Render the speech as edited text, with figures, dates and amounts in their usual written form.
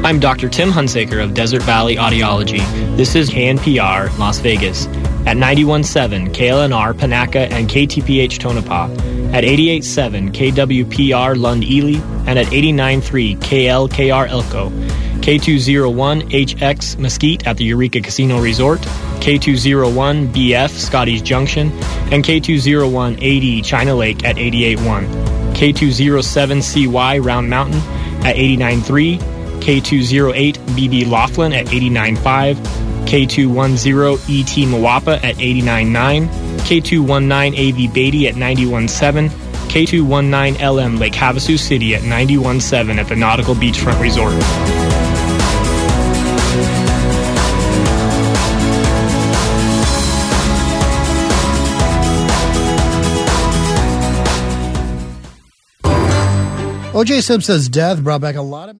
I'm Dr. Tim Hunsaker of Desert Valley Audiology. This is KNPR Las Vegas at 91.7 KLNR Panaca and KTPH Tonopah, at 88.7 KWPR Lund Ely, and at 89.3 KLKR Elko, K201HX Mesquite at the Eureka Casino Resort, K201BF Scotty's Junction, and K201AD China Lake at 88.1, K207CY Round Mountain at 89.3, K208BB Laughlin at 89.5, K210ET Moapa at 89.9, K219AV Beatty at 91.7, K219LM Lake Havasu City at 91.7 at the Nautical Beachfront Resort. O.J. Simpson's death brought back a lot of